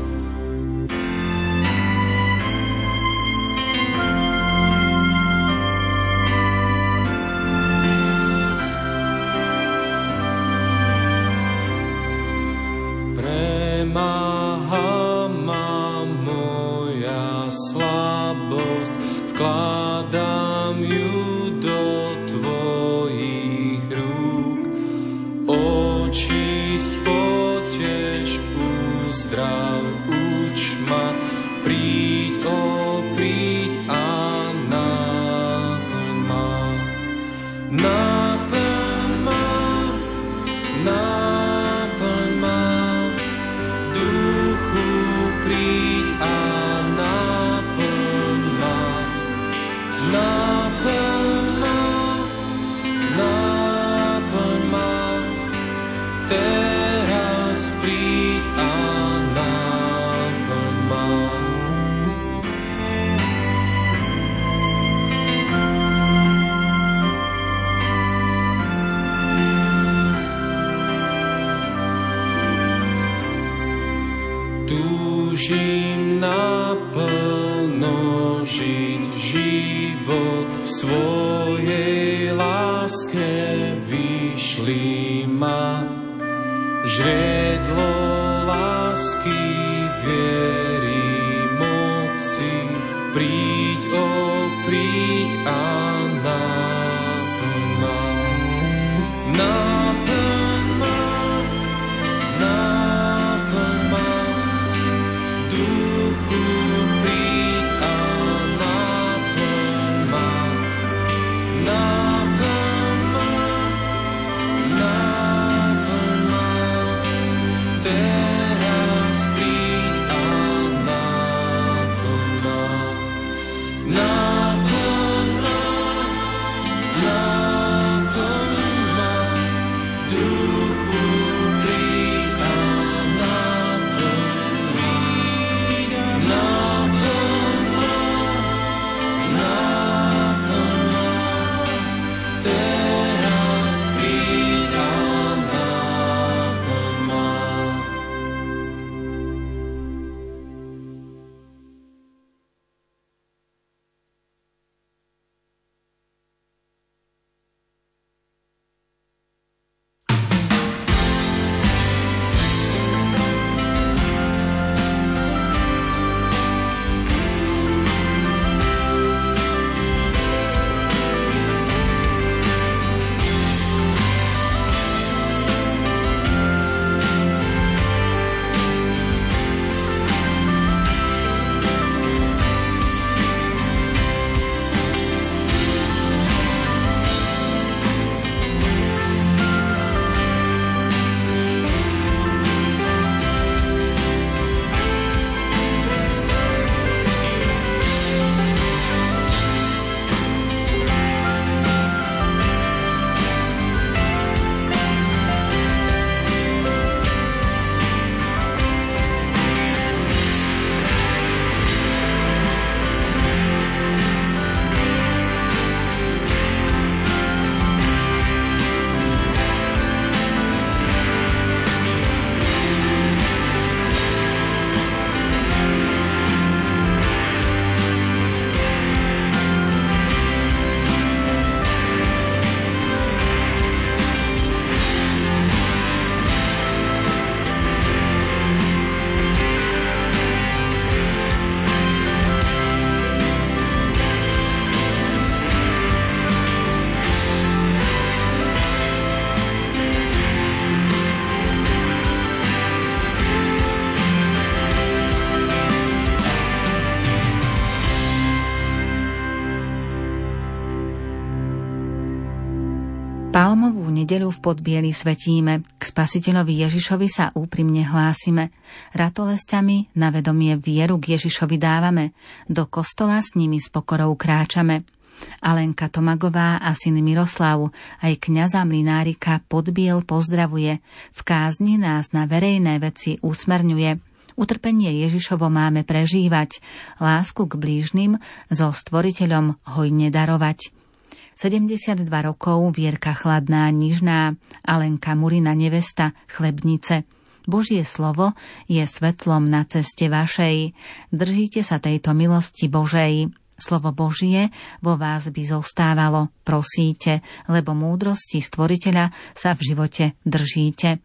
H: Premáha ma moja slabosť, vkladám ju do tvojich rúk. Očísť, potež, uzdrav, uč ma, príď a náplň ma. Náplň ma, Duchu, príď a náplň ma. Náplň ma, teraz príď a náplň ma. Túžim naplno žiť život v svojej láske, vyšli ma. Žriedlo lásky, viery, moci, príď a náplň ma. Náplň ma, Duchu, príď a náplň ma. Náplň ma, teraz príď a náplň ma. Náplň ma, Duchu, príď a náplň ma. Náplň ma, teraz príď a náplň ma.
A: nedeľu v Podbieli svetíme, k Spasiteľovi Ježišovi sa úprimne hlásime. Ratolesťami na vedomie vieru k Ježišovi dávame, do kostola s nimi s pokorou kráčame. Alenka Tomagová a syn Miroslav aj kňaza Mlinárika Podbiel pozdravuje, v kázni nás na verejné veci usmerňuje. Utrpenie Ježišovo máme prežívať, lásku k blížnym so Stvoriteľom hojne darovať. 72 rokov Vierka Chladná Nižná, Alenka Murina nevesta, Chlebnice. Božie slovo je svetlom na ceste vašej. Držíte sa tejto milosti Božej. Slovo Božie vo vás by zostávalo, prosíte, lebo múdrosti Stvoriteľa sa v živote držíte.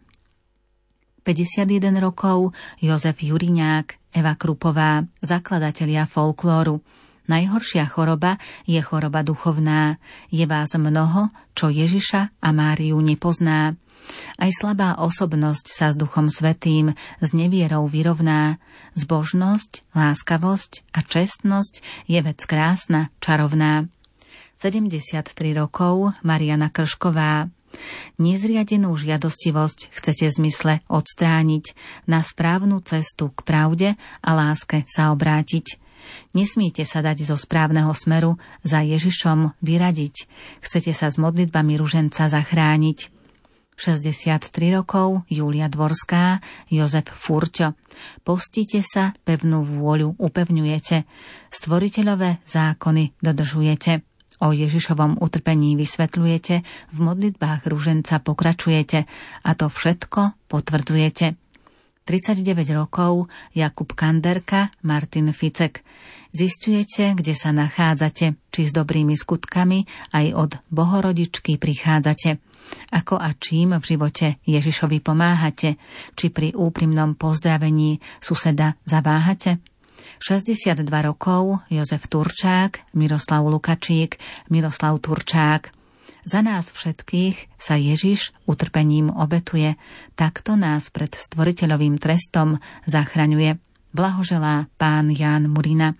A: 51 rokov Jozef Juriňák, Eva Krupová, zakladatelia folklóru. Najhoršia choroba je choroba duchovná. Je vás mnoho, čo Ježiša a Máriu nepozná. Aj slabá osobnosť sa s Duchom Svätým, s nevierou vyrovná. Zbožnosť, láskavosť a čestnosť je vec krásna, čarovná. 73 rokov Mariana Kršková. Nezriadenú žiadostivosť chcete v zmysle odstrániť, na správnu cestu k pravde a láske sa obrátiť. Nesmiete sa dať zo správneho smeru za Ježišom vyradiť. Chcete sa s modlitbami ruženca zachrániť. 63 rokov Júlia Dvorská, Jozef Furťo. Postíte sa, pevnú vôľu upevňujete. Stvoriteľové zákony dodržujete. O Ježišovom utrpení vysvetľujete, v modlitbách ruženca pokračujete a to všetko potvrdzujete. 39 rokov Jakub Kanderka, Martin Ficek. Zisťujete, kde sa nachádzate, či s dobrými skutkami aj od Bohorodičky prichádzate. Ako a čím v živote Ježišovi pomáhate, či pri úprimnom pozdravení suseda zaváhate. 62 rokov Jozef Turčák, Miroslav Lukačík, Miroslav Turčák. Za nás všetkých sa Ježiš utrpením obetuje, takto nás pred stvoriteľovým trestom zachraňuje. Blahoželá pán Ján Murina.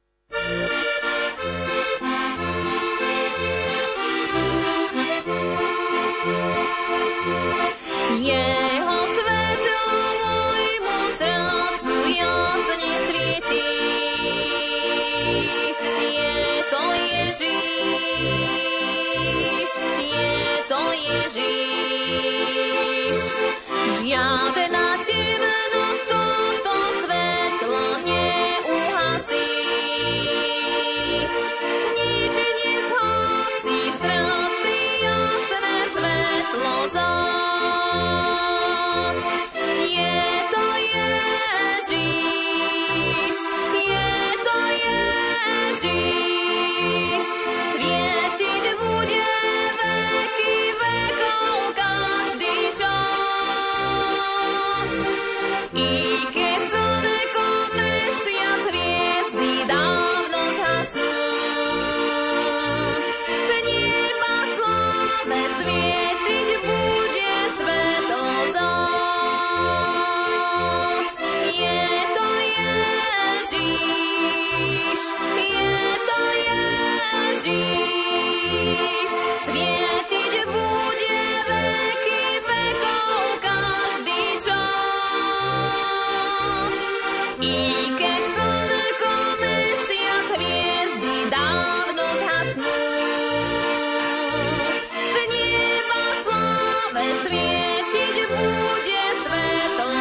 D: Jeho svetlo môjmu srdcu jasne svieti. Je to Ježiš, je to Ježiš. Žiadna temnosť toto svetlo neuhasí. Nič nezhasí v srdci jasné svetlo zás. Je to Ježiš, je to Ježiš. Svietiť bude veky vekov každý čas. I keď slnko, mesiac, hviezdy dávno zhasnú, v neba sláve svietiť bude svetlo zás. Je to Ježiš, je to Ježiš. Svietiť bude veky vekov každý čas. I keď slnko, mesiac, hviezdy dávno zhasnú, v neba sláve svietiť bude svetlo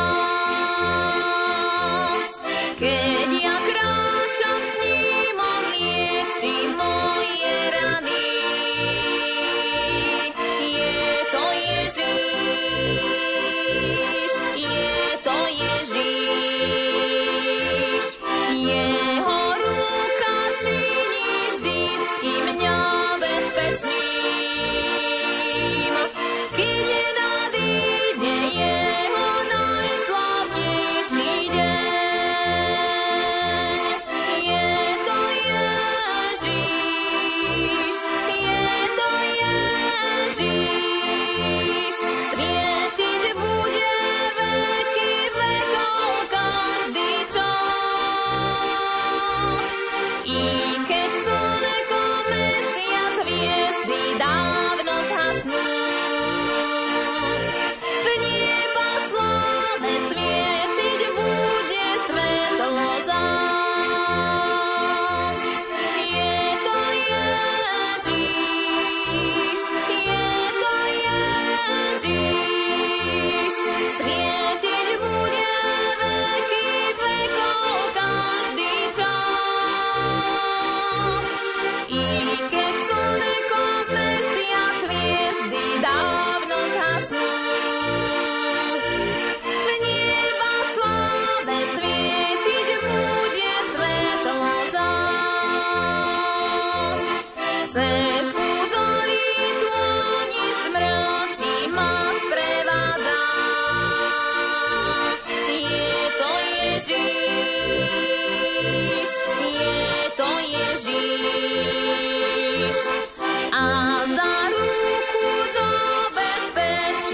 D: zás. Keď ja kráčam s ním, on lieči moje rany. Je to Ježiš, je to Ježiš. Jeho ruka činí vždycky mňa bezpečným. Keď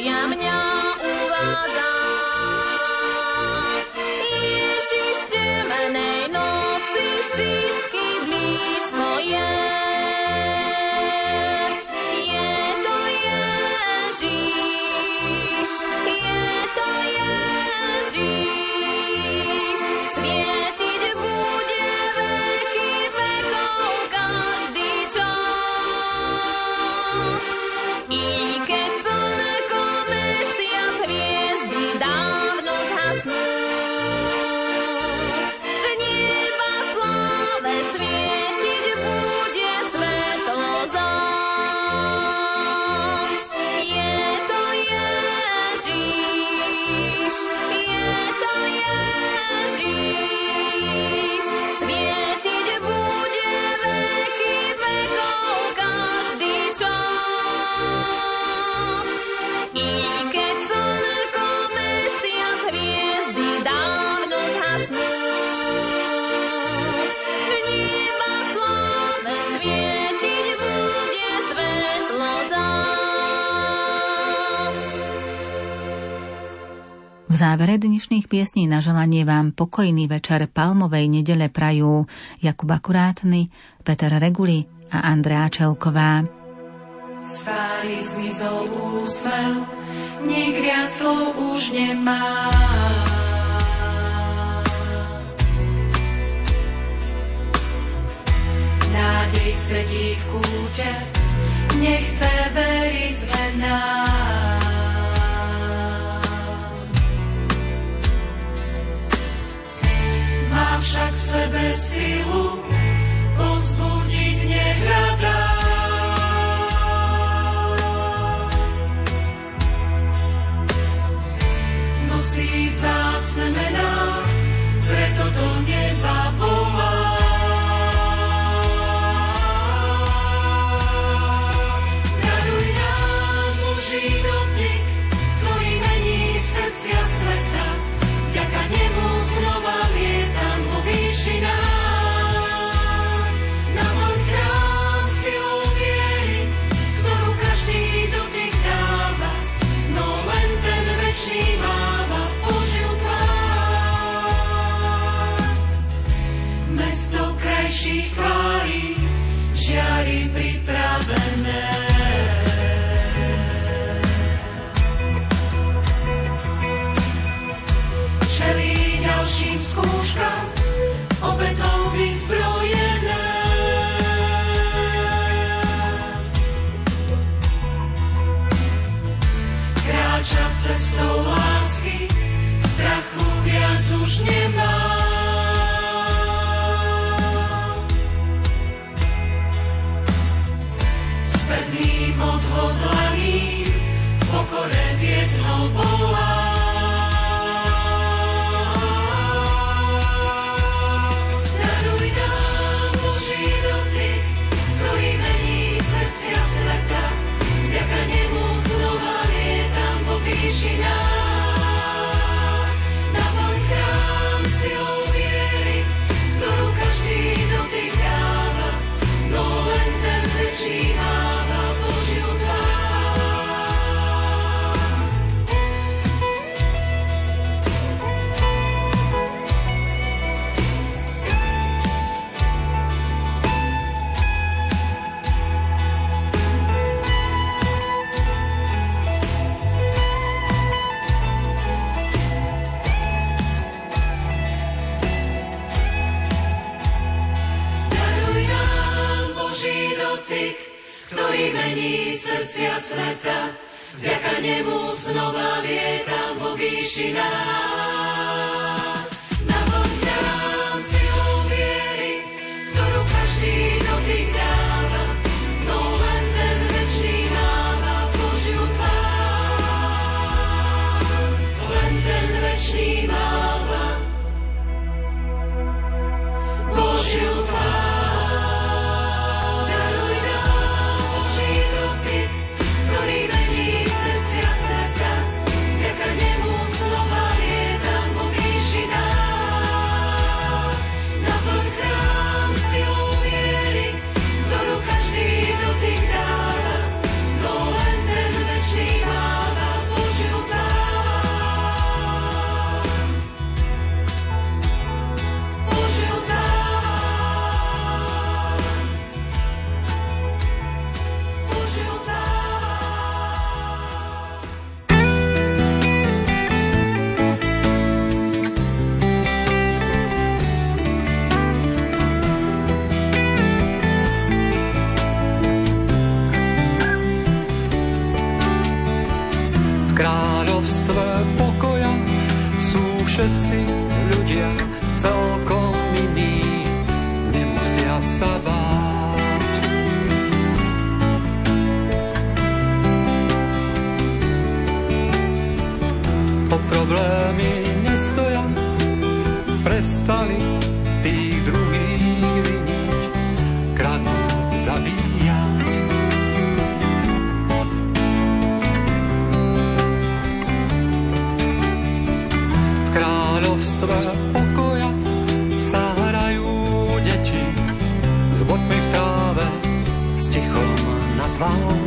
D: Evanjelia mňa uvádza. Ježiš v temnej noci vždycky blízko je. Je to Ježiš, svietiť bude veky vekov každý čas. I keď slnko, mesiac, hviezdy dávno zhasnú, v neba sláve svietiť bude svetlo zás. Je to Ježiš, svietiť bude veky vekov každý čas. I keď slnko, mesiac, hviezdy dávno zhasnú, v neba sláve svietiť bude svetlo zás. V závere dnešných piesní na želanie vám pokojný večer palmovej nedele prajú Jakub Akurátny, Peter Reguli a Andrea Čelková.
I: Z tvári zmizol úsmev, nik viac slov už nemá. Nádej sedí v kúte, nechce veriť zmenám. Má však v sebe silu, povzbudiť nehľadá. Nosí vzácne mená, preto do neba volá. Daruj nám Boží dotyk, ktorý mení srdcia sveta. Vďaka nemu znova lietam vo výšinách. Na môj chrám silou viery, ktorú každý dotyk dáva, no len ten večný máva Božiu tvár. Mesto krajších tvári, žiari pripravené. Čelí ďalším skúškam, obetou vyzbrojené. Kráča cestou lásky, strachu viac už nemá. S pevným odhodlaním v pokore jednou volá. Daruj nám Boží dotyk, ktorý mení srdcia sveta. Vďaka nemu znova lietam vo výšinách. Na môj chrám silou viery, ktorú každý dotyk dáva, no len ten večný máva Božiu tvár. Daruj nám Boží dotyk, ktorý mení srdcia sveta. Vďaka nemu znova lietam vo výšinách. Na môj chrám silou viery, ktorú každý dotyk dáva, no len ten večný máva Božiu tvár. Len ten večný máva Božiu tvár. Daruj nám Boží dotyk, ktorý mení srdcia sveta. Vďaka nemu znova lietam
J: kráľovstve pokoja sú všetci ľudia celkom iní, nemusia sa báť. O problémy nestoja, prestali tých druhých viniť, kradnúť, zabíjať. V kráľovstve pokoja sa hrajú deti s bodmi v tráve, s tichom na tvári.